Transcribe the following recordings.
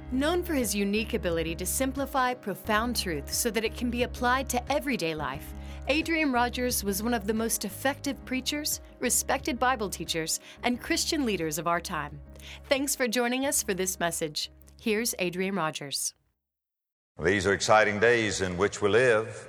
Known for his unique ability to simplify profound truth so that it can be applied to everyday life, Adrian Rogers was one of the most effective preachers, respected Bible teachers, and Christian leaders of our time. Thanks for joining us for this message. Here's Adrian Rogers. These are exciting days in which we live,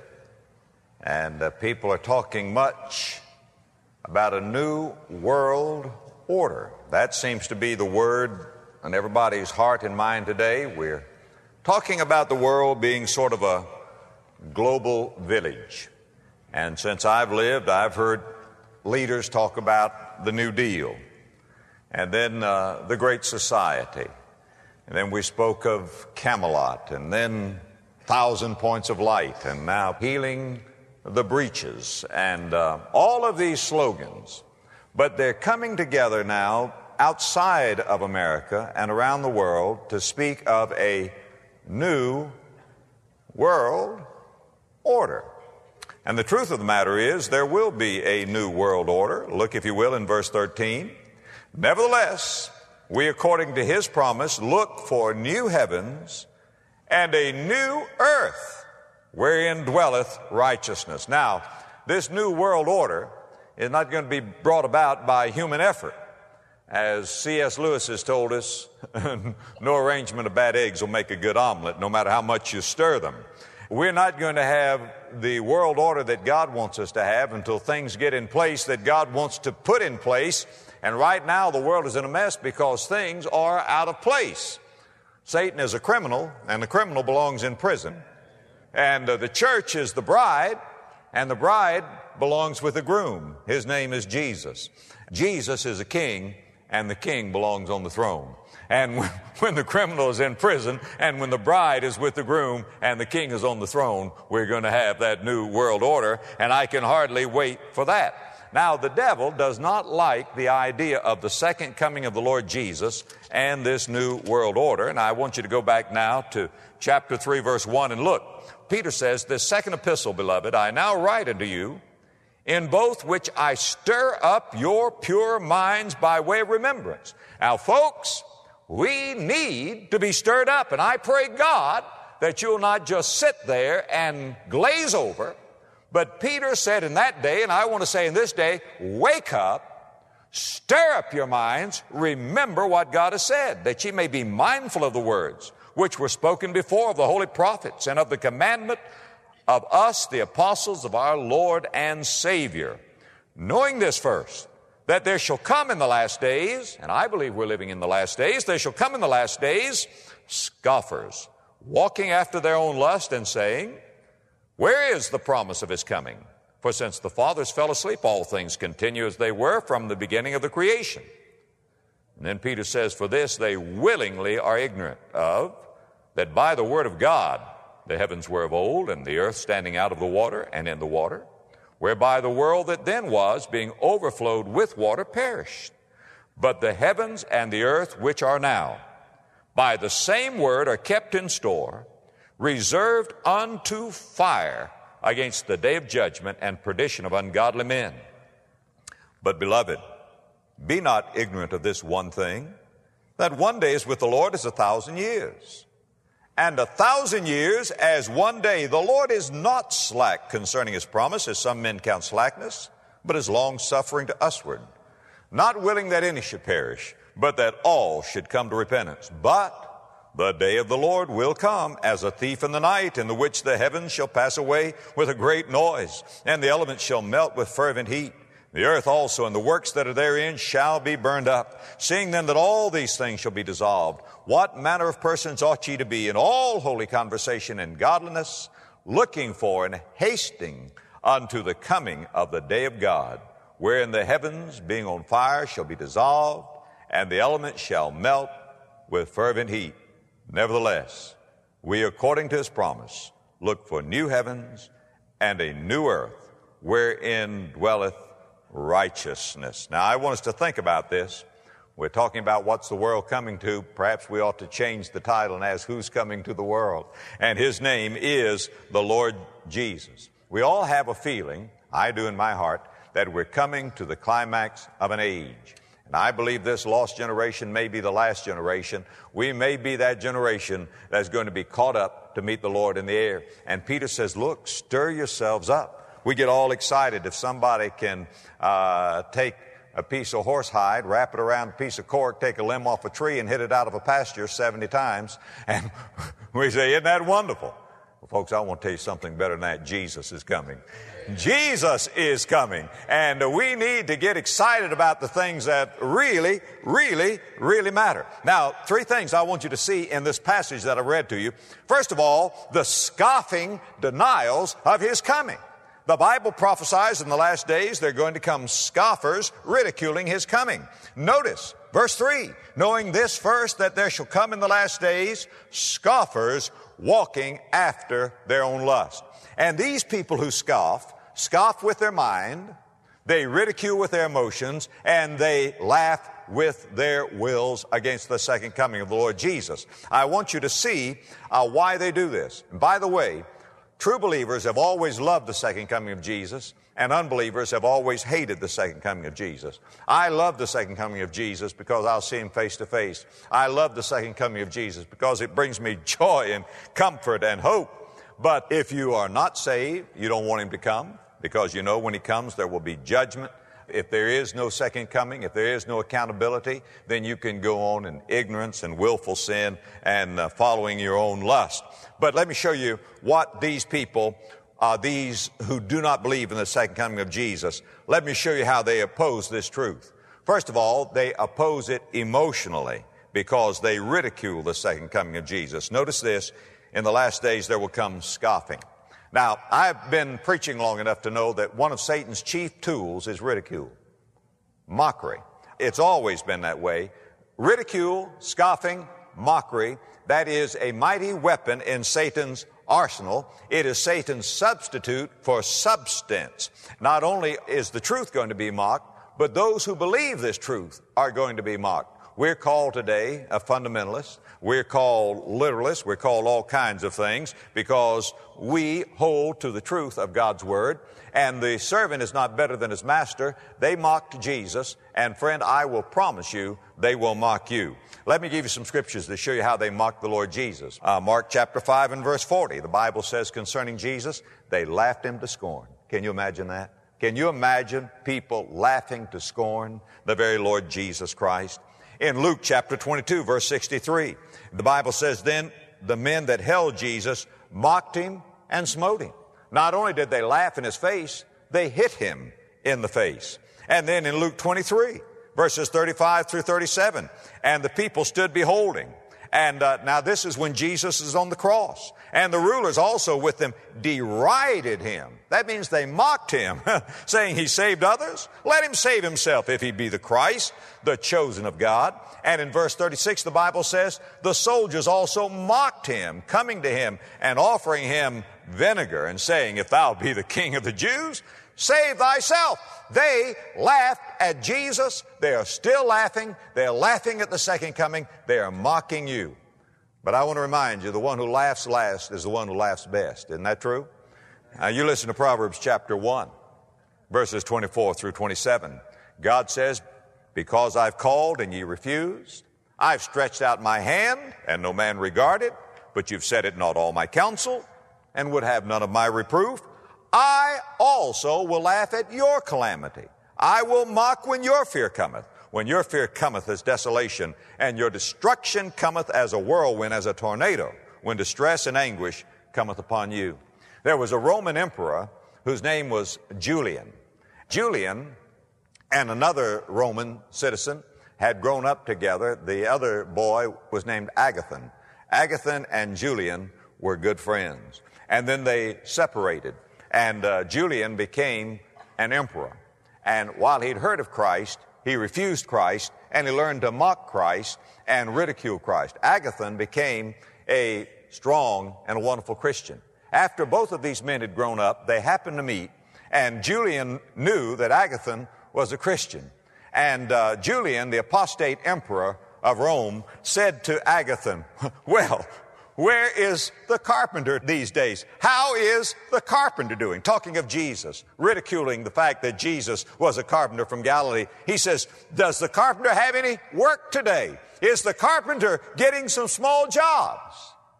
and people are talking much about a new world order. That seems to be the word on everybody's heart and mind today. We're talking about the world being sort of a global village. And since I've lived, I've heard leaders talk about the New Deal, and then the Great Society. And then we spoke of Camelot, and then 1,000 Points of Light, and now healing the breaches, and all of these slogans. But they're coming together now outside of America and around the world to speak of a new world order. And the truth of the matter is, there will be a new world order. Look, if you will, in verse 13. Nevertheless, we, according to his promise, look for new heavens and a new earth wherein dwelleth righteousness. Now, this new world order is not going to be brought about by human effort. As C.S. Lewis has told us, no arrangement of bad eggs will make a good omelet, no matter how much you stir them. We're not going to have the world order that God wants us to have until things get in place that God wants to put in place. And right now the world is in a mess because things are out of place. Satan is a criminal, and the criminal belongs in prison. And the church is the bride, and the bride belongs with the groom. His name is Jesus. Jesus is a king, and the king belongs on the throne. And when the criminal is in prison, and when the bride is with the groom, and the king is on the throne, we're going to have that new world order, and I can hardly wait for that. Now, the devil does not like the idea of the second coming of the Lord Jesus and this new world order. And I want you to go back now to chapter 3, verse 1, and look. Peter says, "This second epistle, beloved, I now write unto you, in both which I stir up your pure minds by way of remembrance." Now, folks, we need to be stirred up, and I pray God that you'll not just sit there and glaze over. But Peter said in that day, and I want to say in this day, wake up, stir up your minds, remember what God has said, that ye may be mindful of the words which were spoken before of the holy prophets, and of the commandment of us, the apostles of our Lord and Savior. Knowing this first, that there shall come in the last days, and I believe we're living in the last days, there shall come in the last days scoffers, walking after their own lust, and saying, where is the promise of his coming? For since the fathers fell asleep, all things continue as they were from the beginning of the creation. And then Peter says, for this they willingly are ignorant of, that by the word of God the heavens were of old, and the earth standing out of the water and in the water, whereby the world that then was, being overflowed with water, perished. But the heavens and the earth which are now, by the same word are kept in store, reserved unto fire against the day of judgment and perdition of ungodly men. But, beloved, be not ignorant of this one thing, that one day is with the Lord as 1,000 years, and 1,000 years as one day. The Lord is not slack concerning his promise, as some men count slackness, but is long-suffering to usward, not willing that any should perish, but that all should come to repentance. But the day of the Lord will come as a thief in the night, in the which the heavens shall pass away with a great noise, and the elements shall melt with fervent heat. The earth also and the works that are therein shall be burned up. Seeing then that all these things shall be dissolved, what manner of persons ought ye to be in all holy conversation and godliness, looking for and hasting unto the coming of the day of God, wherein the heavens, being on fire, shall be dissolved, and the elements shall melt with fervent heat. Nevertheless, we, according to his promise, look for new heavens and a new earth, wherein dwelleth righteousness. Now, I want us to think about this. We're talking about what's the world coming to. Perhaps we ought to change the title and ask who's coming to the world. And his name is the Lord Jesus. We all have a feeling, I do in my heart, that we're coming to the climax of an age. And I believe this lost generation may be the last generation. We may be that generation that's going to be caught up to meet the Lord in the air. And Peter says, look, stir yourselves up. We get all excited if somebody can take a piece of horsehide, wrap it around a piece of cork, take a limb off a tree and hit it out of a pasture 70 times. And we say, isn't that wonderful? Well, folks, I want to tell you something better than that. Jesus is coming. Jesus is coming. And we need to get excited about the things that really, really, really matter. Now, three things I want you to see in this passage that I read to you. First of all, the scoffing denials of His coming. The Bible prophesies in the last days there are going to come scoffers ridiculing His coming. Notice, verse 3, knowing this first, that there shall come in the last days scoffers walking after their own lust. And these people who scoff with their mind, they ridicule with their emotions, and they laugh with their wills against the second coming of the Lord Jesus. I want you to see why they do this. And by the way, true believers have always loved the second coming of Jesus, and unbelievers have always hated the second coming of Jesus. I love the second coming of Jesus because I'll see Him face to face. I love the second coming of Jesus because it brings me joy and comfort and hope. But if you are not saved, you don't want Him to come, because you know when He comes there will be judgment. If there is no second coming, if there is no accountability, then you can go on in ignorance and willful sin and following your own lust. But let me show you what these people, these who do not believe in the second coming of Jesus, let me show you how they oppose this truth. First of all, they oppose it emotionally because they ridicule the second coming of Jesus. Notice this, in the last days there will come scoffing. Now, I've been preaching long enough to know that one of Satan's chief tools is ridicule, mockery. It's always been that way. Ridicule, scoffing, mockery, that is a mighty weapon in Satan's arsenal. It is Satan's substitute for substance. Not only is the truth going to be mocked, but those who believe this truth are going to be mocked. We're called today a fundamentalist. We're called literalists. We're called all kinds of things because we hold to the truth of God's Word. And the servant is not better than his master. They mocked Jesus. And friend, I will promise you, they will mock you. Let me give you some scriptures to show you how they mocked the Lord Jesus. Mark chapter 5 and verse 40. The Bible says concerning Jesus, they laughed Him to scorn. Can you imagine that? Can you imagine people laughing to scorn the very Lord Jesus Christ? In Luke chapter 22, verse 63, the Bible says, then the men that held Jesus mocked Him and smote Him. Not only did they laugh in His face, they hit Him in the face. And then in Luke 23, verses 35 through 37, and the people stood beholding. And now this is when Jesus is on the cross. And the rulers also with them derided Him. That means they mocked Him, saying, He saved others. Let Him save Himself if He be the Christ, the chosen of God. And in verse 36, the Bible says, the soldiers also mocked Him, coming to Him and offering Him vinegar and saying, if thou be the King of the Jews, save thyself. They laughed at Jesus. They are still laughing. They're laughing at the second coming. They are mocking you. But I want to remind you, the one who laughs last is the one who laughs best. Isn't that true? Now you listen to Proverbs chapter 1, verses 24 through 27. God says, because I've called and ye refused, I've stretched out my hand and no man regarded, but you've set it not all my counsel and would have none of my reproof. I also will laugh at your calamity. I will mock when your fear cometh. When your fear cometh as desolation, and your destruction cometh as a whirlwind, as a tornado, when distress and anguish cometh upon you. There was a Roman emperor whose name was Julian. Julian and another Roman citizen had grown up together. The other boy was named Agathon. Agathon and Julian were good friends. And then they separated. And Julian became an emperor. And while he'd heard of Christ, he refused Christ, and he learned to mock Christ and ridicule Christ. Agathon became a strong and a wonderful Christian. After both of these men had grown up, they happened to meet, and Julian knew that Agathon was a Christian. And Julian, the apostate emperor of Rome, said to Agathon, well, Where is the carpenter these days? How is the carpenter doing? Talking of Jesus, ridiculing the fact that Jesus was a carpenter from Galilee. He says, does the carpenter have any work today? Is the carpenter getting some small jobs?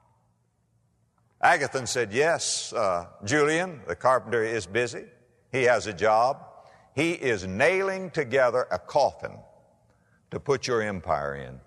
Agathon said, yes, Julian, the carpenter is busy. He has a job. He is nailing together a coffin to put your empire in.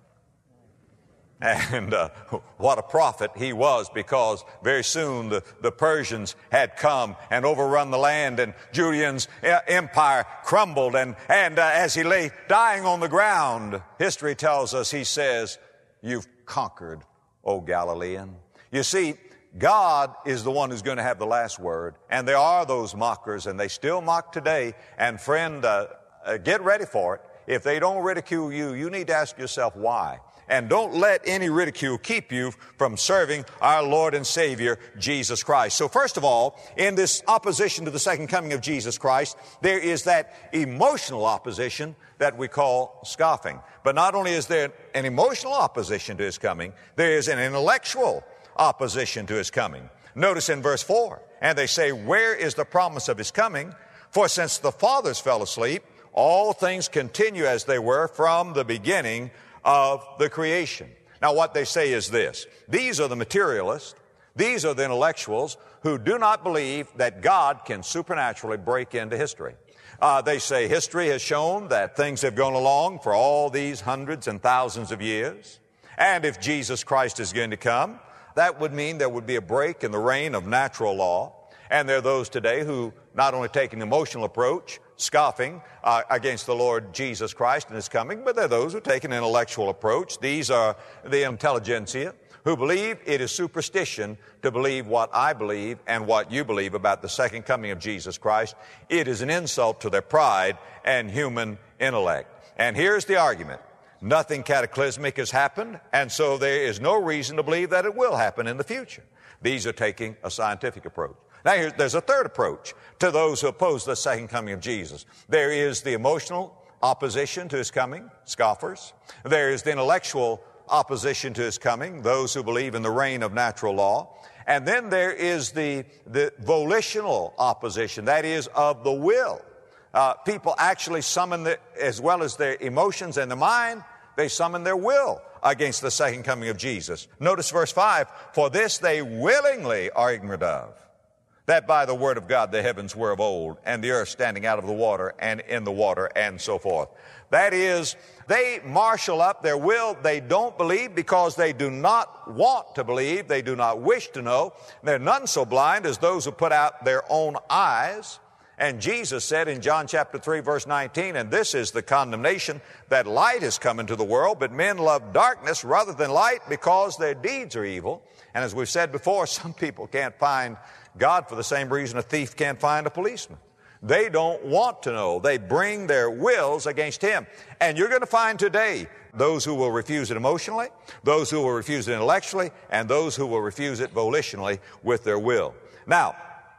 And what a prophet he was, because very soon the Persians had come and overrun the land, and Julian's empire crumbled. And as he lay dying on the ground, history tells us, he says, you've conquered, O Galilean. You see, God is the one who's going to have the last word. And there are those mockers, and they still mock today. And friend, get ready for it. If they don't ridicule you, you need to ask yourself why. And don't let any ridicule keep you from serving our Lord and Savior, Jesus Christ. So first of all, in this opposition to the second coming of Jesus Christ, there is that emotional opposition that we call scoffing. But not only is there an emotional opposition to His coming, there is an intellectual opposition to His coming. Notice in verse 4, and they say, where is the promise of His coming? For since the fathers fell asleep, all things continue as they were from the beginning of the creation. Now what they say is this: these are the materialists, these are the intellectuals who do not believe that God can supernaturally break into history. They say history has shown that things have gone along for all these hundreds and thousands of years, and if Jesus Christ is going to come, that would mean there would be a break in the reign of natural law. And there are those today who not only take an emotional approach, scoffing against the Lord Jesus Christ and His coming, but there are those who take an intellectual approach. These are the intelligentsia who believe it is superstition to believe what I believe and what you believe about the second coming of Jesus Christ. It is an insult to their pride and human intellect. And here's the argument. Nothing cataclysmic has happened, and so there is no reason to believe that it will happen in the future. These are taking a scientific approach. Now, there's a third approach to those who oppose the second coming of Jesus. There is the emotional opposition to His coming, scoffers. There is the intellectual opposition to His coming, those who believe in the reign of natural law. And then there is the volitional opposition, that is, of the will. People actually summon, as well as their emotions and the mind, they summon their will against the second coming of Jesus. Notice verse 5, for this they willingly are ignorant of, that by the word of God the heavens were of old, and the earth standing out of the water and in the water, and so forth. That is, they marshal up their will. They don't believe because they do not want to believe. They do not wish to know. They're none so blind as those who put out their own eyes. And Jesus said in John chapter 3, verse 19, and this is the condemnation, that light has come into the world, but men love darkness rather than light because their deeds are evil. And as we've said before, some people can't find God for the same reason a thief can't find a policeman. They don't want to know. They bring their wills against Him. And you're going to find today those who will refuse it emotionally, those who will refuse it intellectually, and those who will refuse it volitionally with their will. Now,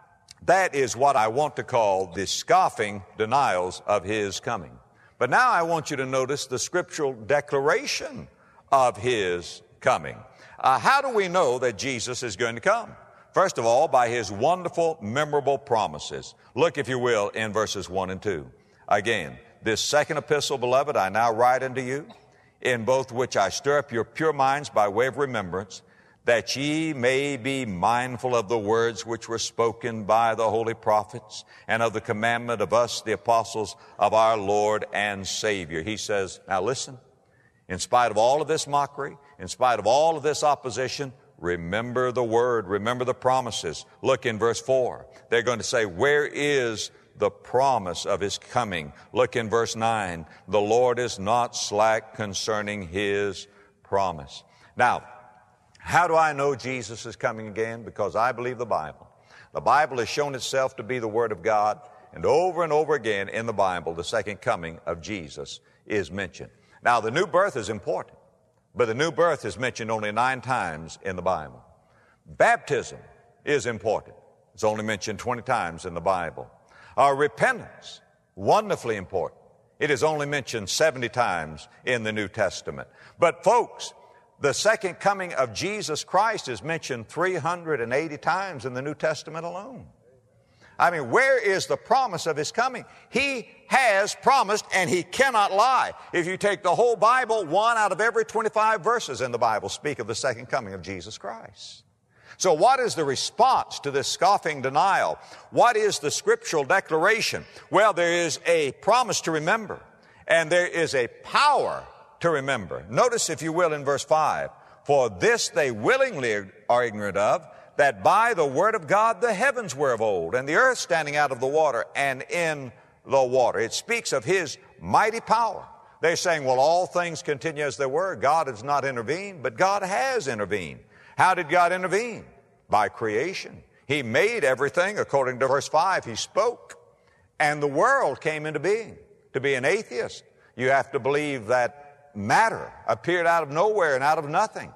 that is what I want to call the scoffing denials of His coming. But now I want you to notice the scriptural declaration of His coming. How do we know that Jesus is going to come? First of all, by His wonderful, memorable promises. Look, if you will, in verses 1 and 2. Again, this second epistle, beloved, I now write unto you, in both which I stir up your pure minds by way of remembrance, that ye may be mindful of the words which were spoken by the holy prophets, and of the commandment of us, the apostles of our Lord and Savior. He says, now listen, in spite of all of this mockery, in spite of all of this opposition, remember the word, remember the promises. Look in verse 4. They're going to say, where is the promise of His coming? Look in verse 9. The Lord is not slack concerning His promise. Now, how do I know Jesus is coming again? Because I believe the Bible. The Bible has shown itself to be the Word of God, and over again in the Bible, the second coming of Jesus is mentioned. Now, the new birth is important, but the new birth is mentioned only 9 times in the Bible. Baptism is important. It's only mentioned 20 times in the Bible. Our repentance, wonderfully important. It is only mentioned 70 times in the New Testament. But folks, The second coming of Jesus Christ is mentioned 380 times in the New Testament alone. I mean, where is the promise of His coming? He has promised, and He cannot lie. If you take the whole Bible, 1 out of every 25 verses in the Bible speak of the second coming of Jesus Christ. So what is the response to this scoffing denial? What is the scriptural declaration? Well, there is a promise to remember, and there is a power to remember. Notice, if you will, in verse 5, for this they willingly are ignorant of, that by the word of God the heavens were of old, and the earth standing out of the water and in the water. It speaks of His mighty power. They're saying, well, all things continue as they were. God has not intervened, but God has intervened. How did God intervene? By creation. He made everything. According to verse 5, He spoke, and the world came into being. To be an atheist, you have to believe that matter appeared out of nowhere and out of nothing.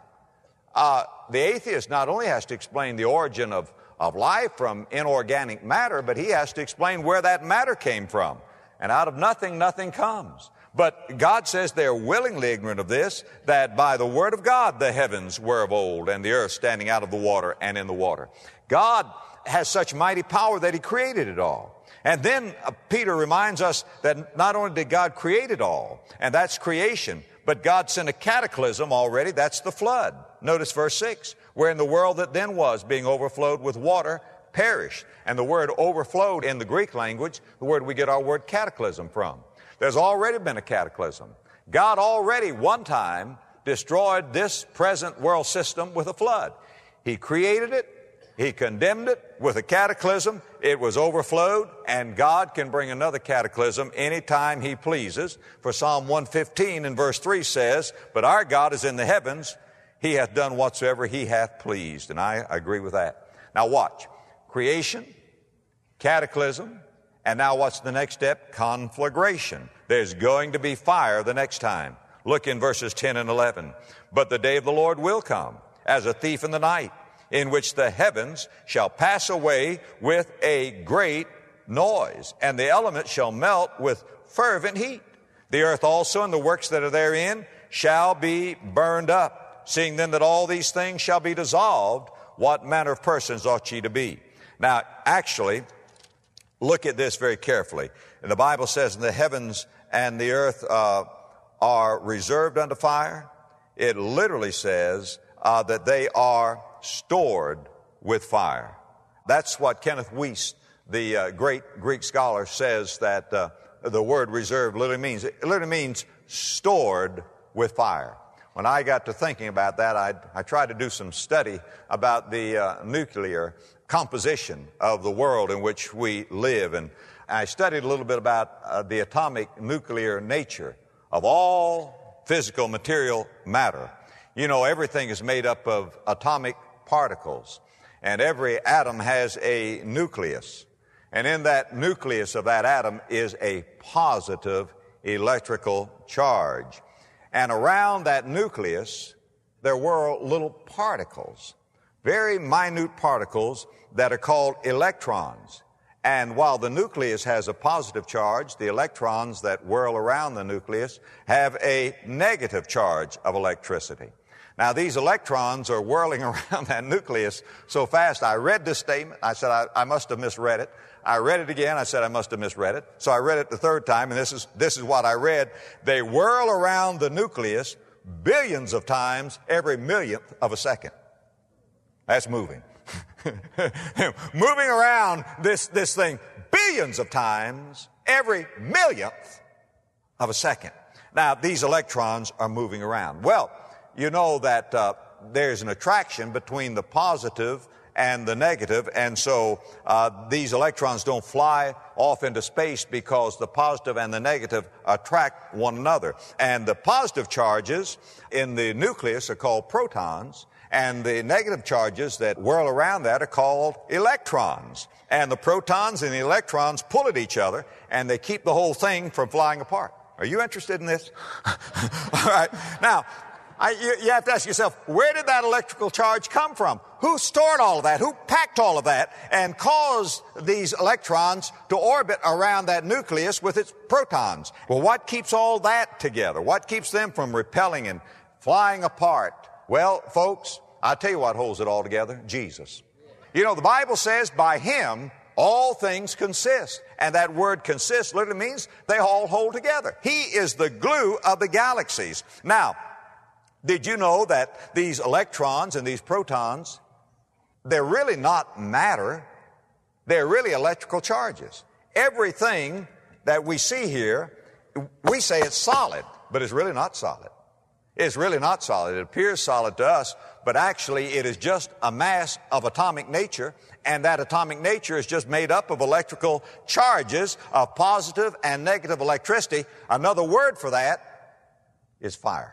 The atheist not only has to explain the origin of life from inorganic matter, but he has to explain where that matter came from. And out of nothing, nothing comes. But God says they're willingly ignorant of this, that by the word of God the heavens were of old, and the earth standing out of the water and in the water. God has such mighty power that He created it all. And then Peter reminds us that not only did God create it all, and that's creation, but God sent a cataclysm already, that's the flood. Notice verse 6, wherein the world that then was, being overflowed with water, perished. And the word overflowed in the Greek language, the word we get our word cataclysm from. There's already been a cataclysm. God already one time destroyed this present world system with a flood. He created it, He condemned it with a cataclysm, it was overflowed, and God can bring another cataclysm anytime He pleases. For Psalm 115 in verse 3 says, but our God is in the heavens, He hath done whatsoever He hath pleased. And I agree with that. Now watch. Creation, cataclysm, and now what's the next step? Conflagration. There's going to be fire the next time. Look in verses 10 and 11. But the day of the Lord will come as a thief in the night, in which the heavens shall pass away with a great noise, and the elements shall melt with fervent heat. The earth also and the works that are therein shall be burned up. Seeing then that all these things shall be dissolved, what manner of persons ought ye to be? Now, actually, look at this very carefully. And the Bible says the heavens and the earth are reserved unto fire. It literally says that they are stored with fire. That's what Kenneth Wuest, the great Greek scholar, says that the word reserved literally means. It literally means stored with fire. When I got to thinking about that, I tried to do some study about the nuclear composition of the world in which we live. And I studied a little bit about the atomic nuclear nature of all physical material matter. You know, everything is made up of atomic particles, and every atom has a nucleus. And in that nucleus of that atom is a positive electrical charge. And around that nucleus, there were little particles, very minute particles that are called electrons. And while the nucleus has a positive charge, the electrons that whirl around the nucleus have a negative charge of electricity. Now, these electrons are whirling around that nucleus so fast. I read this statement. I said, I must have misread it. I read it again. I said, I must have misread it. So I read it the third time, and this is what I read. They whirl around the nucleus billions of times every millionth of a second. That's moving. Moving around this thing billions of times every millionth of a second. Now, these electrons are moving around. Well, you know that there's an attraction between the positive and the negative, and so these electrons don't fly off into space because the positive and the negative attract one another. And the positive charges in the nucleus are called protons, and the negative charges that whirl around that are called electrons. And the protons and the electrons pull at each other, and they keep the whole thing from flying apart. Are you interested in this? All right. Now, you have to ask yourself, where did that electrical charge come from? Who stored all of that? Who packed all of that and caused these electrons to orbit around that nucleus with its protons? Well, what keeps all that together? What keeps them from repelling and flying apart Well, folks, I'll tell you what holds it all together, Jesus. You know, the Bible says by Him all things consist. And that word consist literally means they all hold together. He is the glue of the galaxies. Now, did you know that these electrons and these protons, they're really not matter, they're really electrical charges. Everything that we see here, we say it's solid, but it's really not solid. It's really not solid. It appears solid to us, but actually it is just a mass of atomic nature, and that atomic nature is just made up of electrical charges of positive and negative electricity. Another word for that is fire.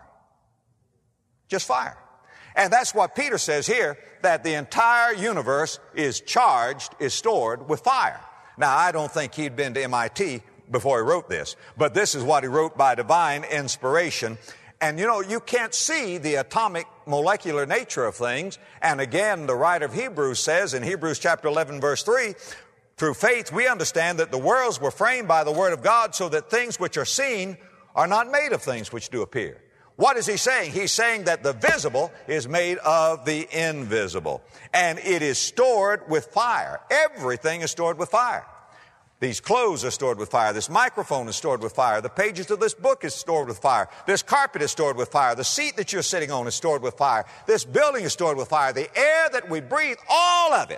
Just fire. And that's what Peter says here, that the entire universe is charged, is stored with fire. Now, I don't think he'd been to MIT before he wrote this, but this is what he wrote by divine inspiration. And you know, you can't see the atomic molecular nature of things. And again, the writer of Hebrews says in Hebrews chapter 11 verse 3, through faith we understand that the worlds were framed by the word of God, so that things which are seen are not made of things which do appear. What is he saying? He's saying that the visible is made of the invisible. And it is stored with fire. Everything is stored with fire. These clothes are stored with fire. This microphone is stored with fire. The pages of this book is stored with fire. This carpet is stored with fire. The seat that you're sitting on is stored with fire. This building is stored with fire. The air that we breathe, all of it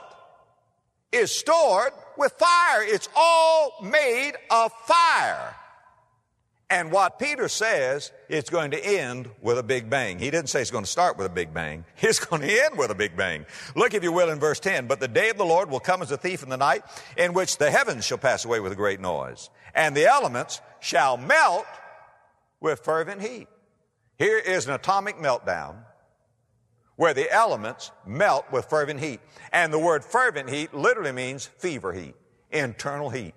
is stored with fire. It's all made of fire. And what Peter says, it's going to end with a big bang. He didn't say it's going to start with a big bang. It's going to end with a big bang. Look, if you will, in verse 10. But the day of the Lord will come as a thief in the night, in which the heavens shall pass away with a great noise, and the elements shall melt with fervent heat. Here is an atomic meltdown where the elements melt with fervent heat. And the word fervent heat literally means fever heat, internal heat.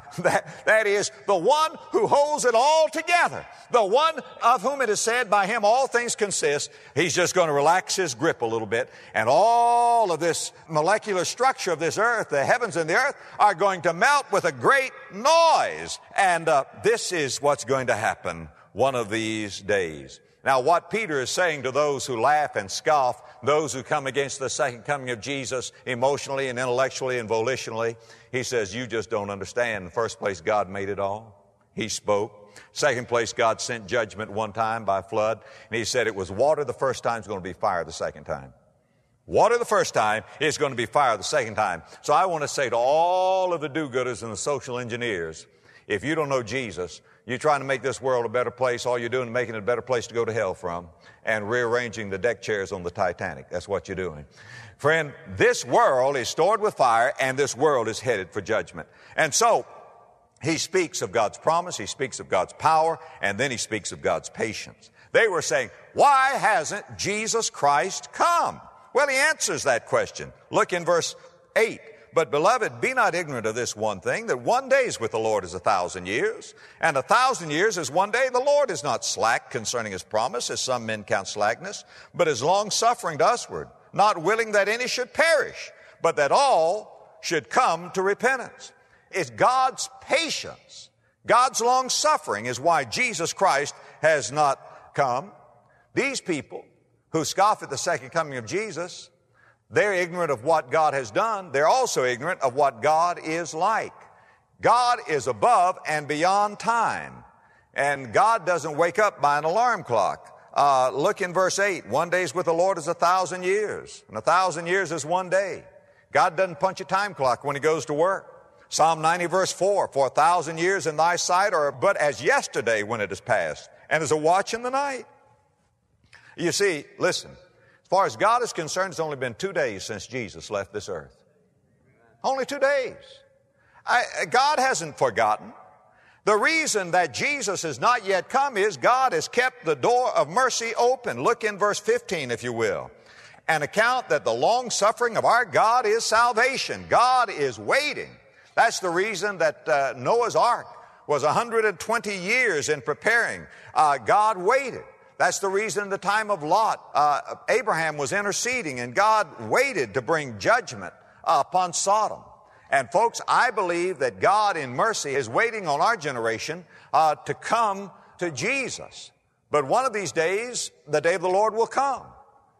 That is the one who holds it all together. The one of whom it is said, by Him all things consist. He's just going to relax His grip a little bit. And all of this molecular structure of this earth, the heavens and the earth, are going to melt with a great noise. And this is what's going to happen one of these days. Now, what Peter is saying to those who laugh and scoff, those who come against the second coming of Jesus emotionally and intellectually and volitionally, he says, you just don't understand. In the first place, God made it all. He spoke. Second place, God sent judgment one time by flood. And He said it was water the first time, it's going to be fire the second time. Water the first time, it's going to be fire the second time. So I want to say to all of the do-gooders and the social engineers, if you don't know Jesus, you're trying to make this world a better place. All you're doing is making it a better place to go to hell from, and rearranging the deck chairs on the Titanic. That's what you're doing. Friend, this world is stored with fire, and this world is headed for judgment. And so, he speaks of God's promise, he speaks of God's power, and then he speaks of God's patience. They were saying, why hasn't Jesus Christ come? Well, he answers that question. Look in verse 8. But, beloved, be not ignorant of this one thing, that one day is with the Lord as 1,000 years, and 1,000 years is one day. The Lord is not slack concerning His promise, as some men count slackness, but is long-suffering to usward, not willing that any should perish, but that all should come to repentance. It's God's patience, God's long-suffering is why Jesus Christ has not come. These people who scoff at the second coming of Jesus, they're ignorant of what God has done. They're also ignorant of what God is like. God is above and beyond time. And God doesn't wake up by an alarm clock. Look in verse 8. One day with the Lord is 1,000 years. And 1,000 years is one day. God doesn't punch a time clock when He goes to work. Psalm 90 verse 4. For 1,000 years in thy sight are but as yesterday when it is past, and as a watch in the night. You see, listen. As far as God is concerned, it's only been 2 days since Jesus left this earth. Only 2 days. God hasn't forgotten. The reason that Jesus has not yet come is God has kept the door of mercy open. Look in verse 15, if you will. An account that the long suffering of our God is salvation. God is waiting. That's the reason that Noah's ark was 120 years in preparing. God waited. That's the reason in the time of Lot, Abraham was interceding, and God waited to bring judgment upon Sodom. And folks, I believe that God in mercy is waiting on our generation to come to Jesus. But one of these days, the day of the Lord will come.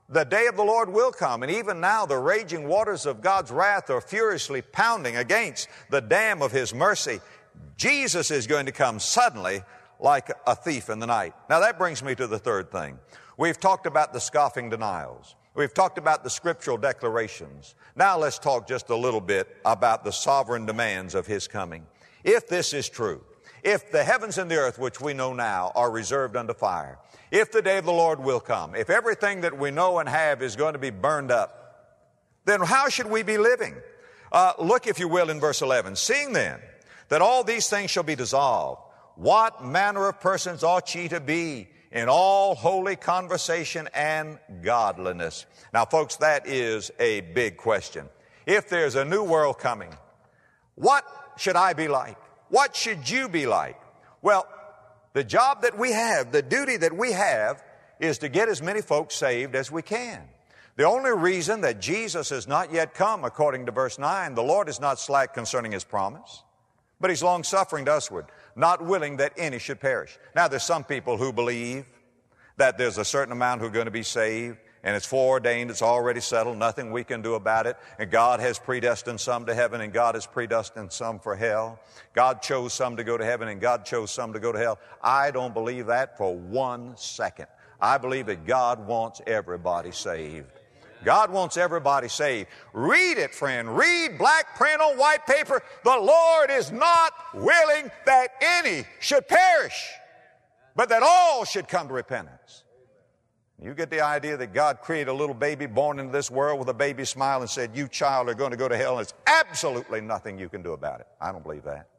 The day of the Lord will come, and even now the raging waters of God's wrath are furiously pounding against the dam of His mercy. Jesus is going to come suddenly like a thief in the night. Now that brings me to the third thing. We've talked about the scoffing denials. We've talked about the scriptural declarations. Now let's talk just a little bit about the sovereign demands of His coming. If this is true, if the heavens and the earth, which we know now, are reserved unto fire, if the day of the Lord will come, if everything that we know and have is going to be burned up, then how should we be living? Look, if you will, in verse 11. Seeing then that all these things shall be dissolved, what manner of persons ought ye to be in all holy conversation and godliness? Now, folks, that is a big question. If there's a new world coming, what should I be like? What should you be like? Well, the job that we have, the duty that we have, is to get as many folks saved as we can. The only reason that Jesus has not yet come, according to verse 9, the Lord is not slack concerning His promise, but He's long-suffering to usward, not willing that any should perish. Now, there's some people who believe that there's a certain amount who are going to be saved, and it's foreordained, it's already settled, nothing we can do about it, and God has predestined some to heaven, and God has predestined some for hell. God chose some to go to heaven, and God chose some to go to hell. I don't believe that for 1 second. I believe that God wants everybody saved. God wants everybody saved. Read it, friend. Read black print on white paper. The Lord is not willing that any should perish, but that all should come to repentance. You get the idea that God created a little baby born into this world with a baby smile and said, you child are going to go to hell, and there's absolutely nothing you can do about it. I don't believe that.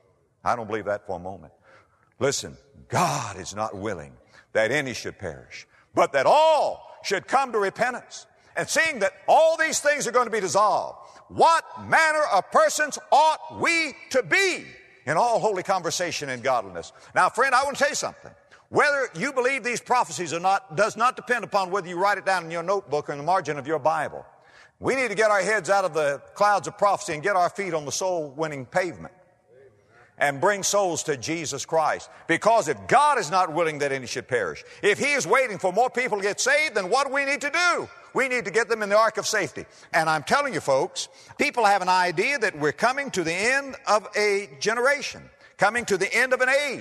I don't believe that for a moment. Listen, God is not willing that any should perish, but that all should come to repentance. And seeing that all these things are going to be dissolved, what manner of persons ought we to be in all holy conversation and godliness? Now, friend, I want to tell you something. Whether you believe these prophecies or not does not depend upon whether you write it down in your notebook or in the margin of your Bible. We need to get our heads out of the clouds of prophecy and get our feet on the soul-winning pavement and bring souls to Jesus Christ. Because if God is not willing that any should perish, if He is waiting for more people to get saved, then what do we need to do? We need to get them in the ark of safety. And I'm telling you, folks, people have an idea that we're coming to the end of a generation, coming to the end of an age.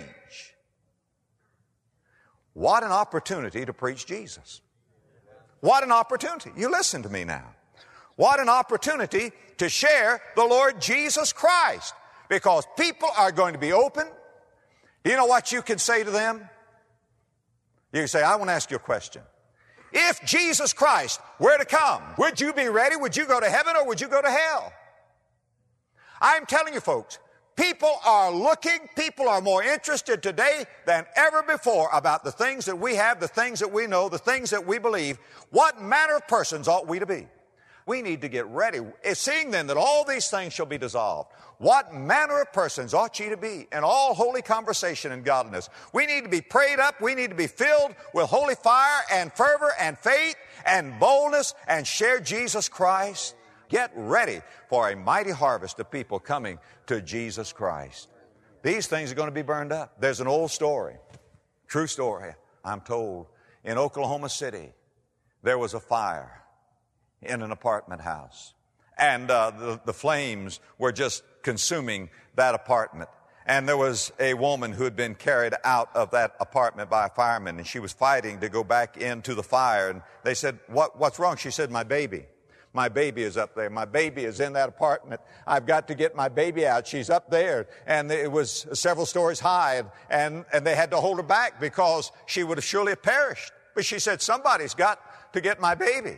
What an opportunity to preach Jesus. What an opportunity. You listen to me now. What an opportunity to share the Lord Jesus Christ. Because people are going to be open. Do you know what you can say to them? You can say, I want to ask you a question. If Jesus Christ were to come, would you be ready? Would you go to heaven or would you go to hell? I'm telling you, folks, people are looking, people are more interested today than ever before about the things that we have, the things that we know, the things that we believe. What manner of persons ought we to be? We need to get ready. Seeing then that all these things shall be dissolved, what manner of persons ought ye to be in all holy conversation and godliness? We need to be prayed up. We need to be filled with holy fire and fervor and faith and boldness and share Jesus Christ. Get ready for a mighty harvest of people coming to Jesus Christ. These things are going to be burned up. There's an old story, true story, I'm told. In Oklahoma City, there was a fire in an apartment house. And the flames were just consuming that apartment. And there was a woman who had been carried out of that apartment by a fireman, and she was fighting to go back into the fire. And they said, what's wrong? She said, my baby. My baby is up there. My baby is in that apartment. I've got to get my baby out. She's up there. And it was several stories high, and they had to hold her back because she would have surely perished. But she said, somebody's got to get my baby.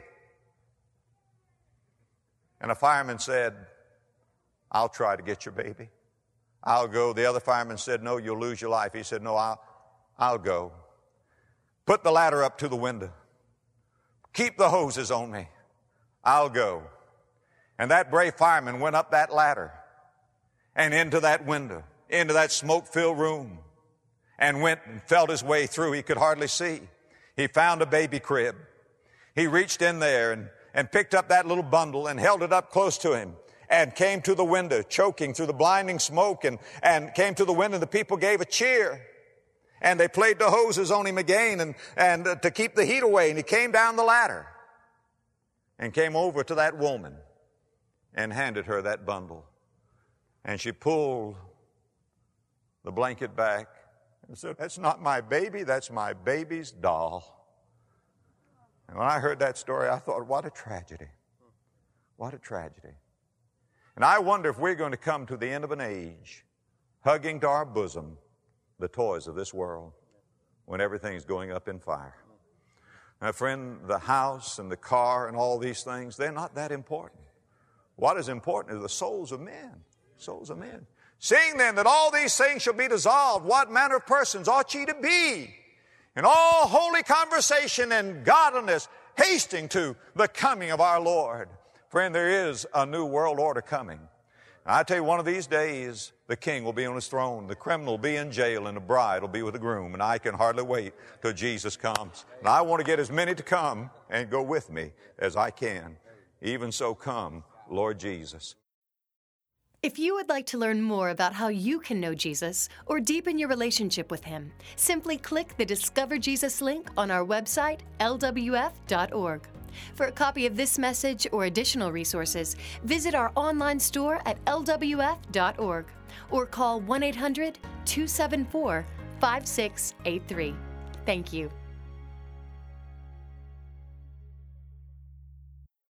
And a fireman said, I'll try to get your baby. I'll go. The other fireman said, no, you'll lose your life. He said, no, I'll go. Put the ladder up to the window. Keep the hoses on me. I'll go. And that brave fireman went up that ladder and into that window, into that smoke-filled room, and went and felt his way through. He could hardly see. He found a baby crib. He reached in there and picked up that little bundle and held it up close to him and came to the window, choking through the blinding smoke, and came to the window. The people gave a cheer, and they played the hoses on him again and to keep the heat away, and he came down the ladder. and came over to that woman and handed her that bundle. And she pulled the blanket back and said, "That's not my baby, that's my baby's doll." And when I heard that story, I thought, what a tragedy. What a tragedy. And I wonder if we're going to come to the end of an age hugging to our bosom the toys of this world when everything's going up in fire. Now, friend, the house and the car and all these things, they're not that important. What is important is the souls of men. Souls of men. Seeing then that all these things shall be dissolved, what manner of persons ought ye to be? In all holy conversation and godliness, hasting to the coming of our Lord. Friend, there is a new world order coming. And I tell you, one of these days, the king will be on his throne, the criminal will be in jail, and the bride will be with the groom. And I can hardly wait till Jesus comes. And I want to get as many to come and go with me as I can. Even so, come, Lord Jesus. If you would like to learn more about how you can know Jesus or deepen your relationship with Him, simply click the Discover Jesus link on our website, lwf.org. For a copy of this message or additional resources, visit our online store at lwf.org or call 1-800-274-5683. Thank you.